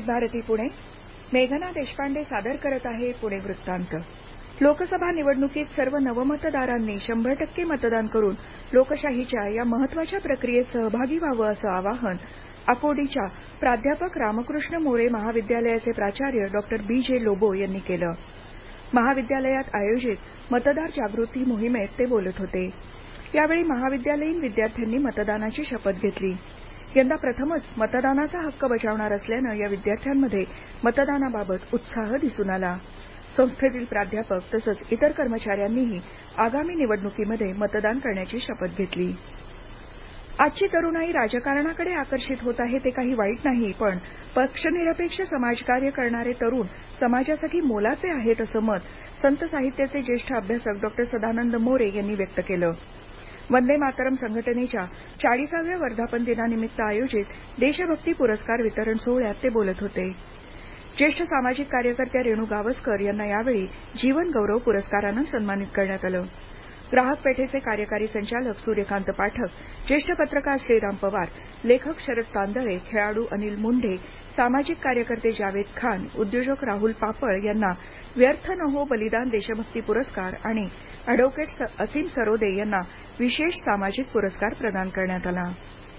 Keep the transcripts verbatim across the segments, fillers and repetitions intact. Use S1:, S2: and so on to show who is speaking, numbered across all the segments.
S1: भारती पुणे. मेघना देशपांडे सादर करत आहे पुणे वृत्तांत. लोकसभा निवडणुकीत सर्व नवमतदारांनी शंभर टक्के मतदान करून लोकशाहीच्या या महत्वाच्या प्रक्रियेत सहभागी व्हावं असं आवाहन आकुर्डीच्या प्राध्यापक रामकृष्ण मोरे महाविद्यालयाचे प्राचार्य डॉक्टर बी जे लोबो यांनी केलं. महाविद्यालयात आयोजित मतदार जागृती मोहिमेत ते बोलत होते. यावेळी महाविद्यालयीन विद्यार्थ्यांनी मतदानाची शपथ घेतली. यंदा प्रथमच मतदानाचा हक्क बजावणार असल्यानं या विद्यार्थ्यांमध्ये मतदानाबाबत उत्साह दिसून आला. संस्थेतील प्राध्यापक तसंच इतर कर्मचाऱ्यांनीही आगामी निवडणुकीमध्ये मतदान करण्याची शपथ घेतली. आजची तरुणाई राजकारणाकडे आकर्षित होत आहे ते काही वाईट नाही, पण पक्षनिरपेक्ष समाजकार्य करणारे तरुण समाजासाठी मोलाचे आहेत असं मत संत साहित्याचे ज्येष्ठ अभ्यासक डॉक्टर सदानंद मोरे यांनी व्यक्त केलं. वंदे मातरम संघटनेच्या चाळीसाव्या वर्धापन दिनानिमित्त आयोजित देशभक्ती पुरस्कार वितरण सोहळ्यात ते बोलत होते. ज्येष्ठ सामाजिक कार्यकर्त्या रेणू गावस्कर यांना यावेळी जीवन गौरव पुरस्कारानं सन्मानित करण्यात आलं. ग्राहक पेठेचे कार्यकारी संचालक सूर्यकांत पाठक, ज्येष्ठ पत्रकार श्रीराम पवार, लेखक शरद तांदळे, खेळाडू अनिल मुंढे, सामाजिक कार्यकर्ते जावेद खान, उद्योजक राहुल पापळ यांना व्यर्थ न हो बलिदान देशभक्ती पुरस्कार आणि अॅडव्होकेट असीम सरोदे यांना विशेष सामाजिक पुरस्कार प्रदान करण्यात आला.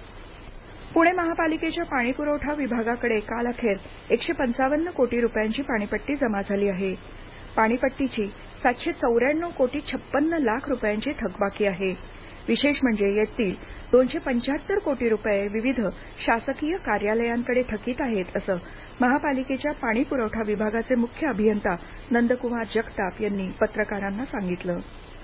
S1: पुणे महापालिकेच्या पाणीपुरवठा विभागाकडे काल अखेर एकशे पंचावन्न कोटी रुपयांची पाणीपट्टी जमा झाली आहे. पाणीपट्टीची सातशे चौऱ्याण्णव कोटी छप्पन्न लाख रुपयांची थकबाकी आहे. विशेष म्हणजे यातील दोनशे पंच्याहत्तर कोटी रुपये विविध शासकीय कार्यालयांकडे थकीत आहेत असं महापालिकेच्या पाणीपुरवठा विभागाचे मुख्य अभियंता नंदकुमार जगताप यांनी पत्रकारांना सांगितलं.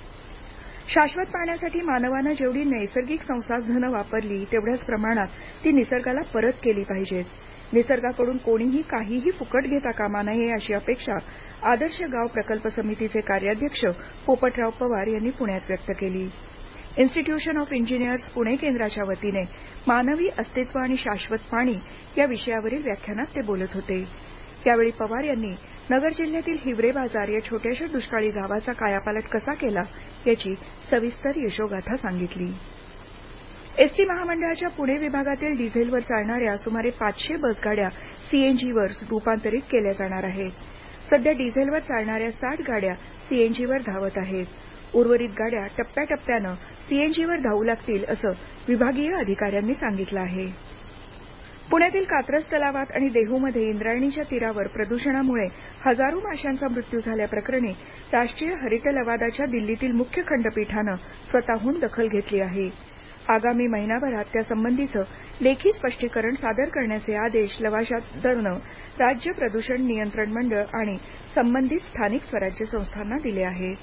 S1: शाश्वत पाण्यासाठी मानवानं जेवढी नैसर्गिक संसाधनं वापरली तेवढ्याच प्रमाणात ती निसर्गाला परत केली पाहिजेत. निसर्गाकडून कोणीही काहीही फुकट घेता कामा नये अशी अपेक्षा आदर्श गाव प्रकल्प समितीचे कार्याध्यक्ष पोपटराव पवार यांनी पुण्यात व्यक्त केली. इन्स्टिट्यूशन ऑफ इंजिनियर्स पुणे केंद्राच्या वतीने मानवी अस्तित्व आणि शाश्वत पाणी या विषयावरील व्याख्यानात ते बोलत होते. यावेळी पवार यांनी नगर जिल्ह्यातील हिवरे बाजार या छोट्याशा दुष्काळी गावाचा कायापालट कसा केला याची सविस्तर यशोगाथा सांगितली. एसटी महामंडळाच्या पुणे विभागातील डिझेलवर चालणाऱ्या सुमारे पाचशे बसगाड्या सीएनजीवर रूपांतरित केल्या जाणार आहेत. सध्या डिझेलवर चालणाऱ्या साठ गाड्या सीएनजीवर धावत आहेत. उर्वरित गाड्या टप्प्याटप्प्यानं सीएनजीवर धावू लागतील असं विभागीय अधिकाऱ्यांनी सांगितलं आहे. पुण्यातील कात्रज तलावात आणि देहूमध्ये इंद्रायणीच्या तीरावर प्रदूषणामुळे हजारो माशांचा मृत्यू झाल्याप्रकरणी राष्ट्रीय हरित लवादाच्या दिल्लीतील मुख्य खंडपीठानं स्वतःहून दखल घेतली आहे. आगामी महिनाभरात त्यासंबंधीचं लेखी स्पष्टीकरण सादर करण्याचे आदेश लवादानं राज्य प्रदूषण नियंत्रण मंडळ आणि संबंधित स्थानिक स्वराज्य संस्थांना दिले आहेत.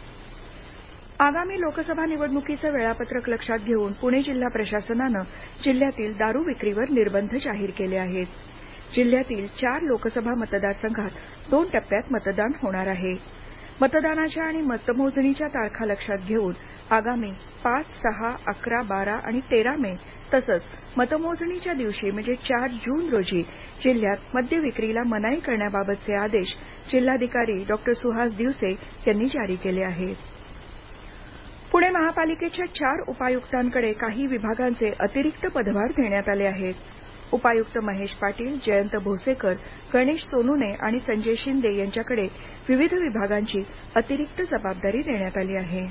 S1: आगामी लोकसभा निवडणुकीचं वेळापत्रक लक्षात घेऊन पुणे जिल्हा प्रशासनानं जिल्ह्यातील दारू विक्रीवर निर्बंध जाहीर केले आहेत. जिल्ह्यातील चार लोकसभा मतदारसंघात दोन टप्प्यात मतदान होणार आहे. मतदानाच्या आणि मतमोजणीच्या तारखा लक्षात घेऊन आगामी पाच, सहा, अकरा, बारा आणि तेरा मे तसंच मतमोजणीच्या दिवशी म्हणजे चार जून रोजी जिल्ह्यात मद्य विक्रीला मनाई करण्याबाबतचे आदेश जिल्हाधिकारी डॉक्टर सुहास दिवसे यांनी जारी केले आहेत. पुणे महापालिकेच्या चार उपायुक्तांकडे काही विभागांचे अतिरिक्त पदभार देण्यात आले आहेत. उपायुक्त महेश पाटील, जयंत भोसेकर, गणेश सोनुने आणि संजय शिंदे यांच्याकडे विविध विभागांची अतिरिक्त जबाबदारी देण्यात आली आहे.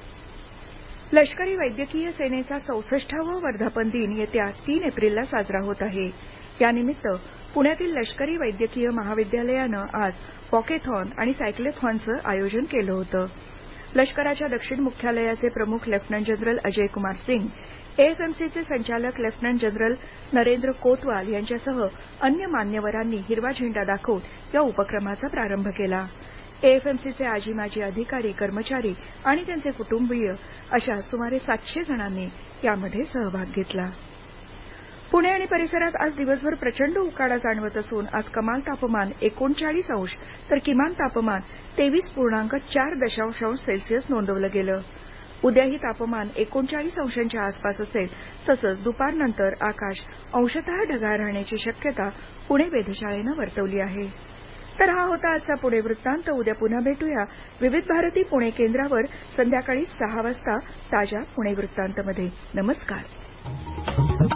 S1: लष्करी वैद्यकीय सेनेचा चौसष्टावा वर्धापन दिन येत्या तीन एप्रिलला साजरा होत आहे. यानिमित्त पुण्यातील लष्करी वैद्यकीय महाविद्यालयानं आज वॉकेथॉन आणि सायक्लोथॉनचं आयोजन केलं होतं. लष्कराच्या दक्षिण मुख्यालयाचे प्रमुख लेफ्टनंट जनरल अजय कुमार सिंग, एएफएमसीचे संचालक लेफ्टनंट जनरल नरेंद्र कोतवाल यांच्यासह अन्य मान्यवरांनी हिरवा झेंडा दाखवून या उपक्रमाचा प्रारंभ केला. एएफएमसीचे आजी माजी अधिकारी, कर्मचारी आणि त्यांचे कुटुंबीय अशा सुमारे सातशे जणांनी यामध्ये सहभाग घेतला. पुणे आणि परिसरात आज दिवसभर प्रचंड उकाडा जाणवत असून आज कमाल तापमान एकोणचाळीस अंश तर किमान तापमान तेवीस पूर्णांक चार दशांश अंश सेल्सिअस नोंदवलं गेलं. उद्याही तापमान एकोणचाळीस अंशांच्या आसपास असेल तसंच दुपारनंतर आकाश अंशतः ढगाळ राहण्याची शक्यता पुणे वेधशाळेनं वर्तवली आहे. तर हा होता आजचा पुणे वृत्तांत. उद्या पुन्हा भेटूया विविध भारती पुणे केंद्रावर संध्याकाळी सहा वाजता ताज्या पुणे वृत्तांतमध्ये. नमस्कार.